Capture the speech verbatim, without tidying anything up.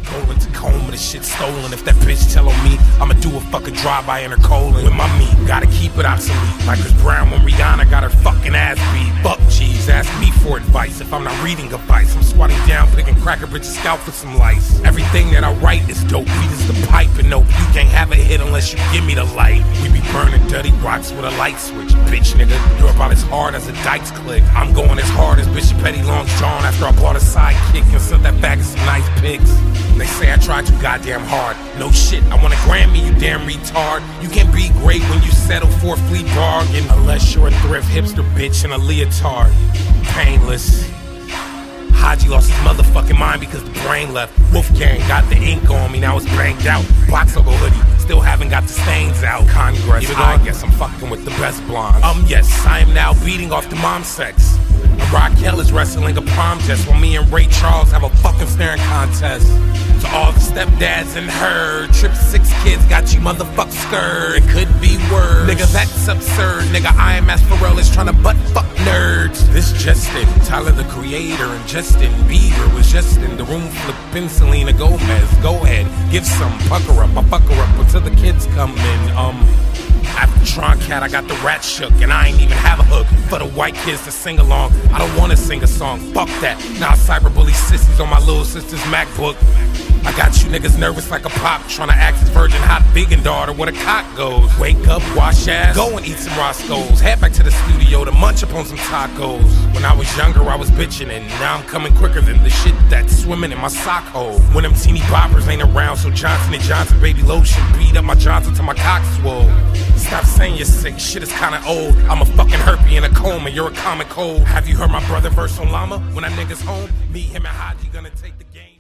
Going to coma, the shit stolen. If that bitch tell on me, I'ma do a fucking drive-by in her colon. With my meat, gotta keep it obsolete. Like Chris Brown when Rihanna got her fucking ass beat. Fuck G's, ask me for advice. If I'm not reading advice, I'm squatting down, picking cracker bitches scalp for some lice. Everything that I write is dope. Beat is the pipe, and nope, you can't have a hit unless you give me the light. We be burning dirty rocks with a light switch, bitch nigga. You're about as hard as a Dykes click. I'm going as hard as Bishop Petty Long John after I bought a sidekick and sent that back with some nice pics. They say I tried too goddamn hard. No shit, I want a Grammy, you damn retard. You can't be great when you settle for a flea bargain, unless you're a thrift hipster bitch in a leotard. Painless. Haji lost his motherfucking mind because the brain left. Wolfgang got the ink on me, now it's banged out. Box logo hoodie, still haven't got the stains out. Congress, even though I guess I'm fucking with the best blondes. Um, yes, I am now beating off the mom sex. And Raquel is wrestling a prom test while me and Ray Charles have a fucking staring contest. To all the stepdads and her, trip six kids got you motherfucker scared. It could be worse. Nigga, that's absurd. Nigga, I am as Pharrell is trying to butt fuck nerds. This Justin, Tyler the Creator, and Justin Bieber was just in the room flipping Selena Gomez. Go ahead, give some, pucker up, I fuck her up until the kids come in. Um. After Tron Cat, I got the rat shook, and I ain't even have a hook for the white kids to sing along. I don't wanna sing a song, fuck that. Now I cyberbully sissies on my little sister's MacBook. I got you niggas nervous like a pop, tryna act as virgin hot vegan daughter where the cock goes. Wake up, wash ass, go and eat some Roscoe's. Head back to the studio to munch up on some tacos. When I was younger, I was bitching, and now I'm coming quicker than the shit that's swimming in my sock hole. When them teeny boppers ain't around, so Johnson and Johnson baby lotion beat up my Johnson till my cock swole. Stop saying you're sick, shit is kinda old. I'm a fucking herpy in a coma, you're a comic cold. Have you heard my brother verse on Llama? When that nigga's home, me, him, and Haji gonna take the game.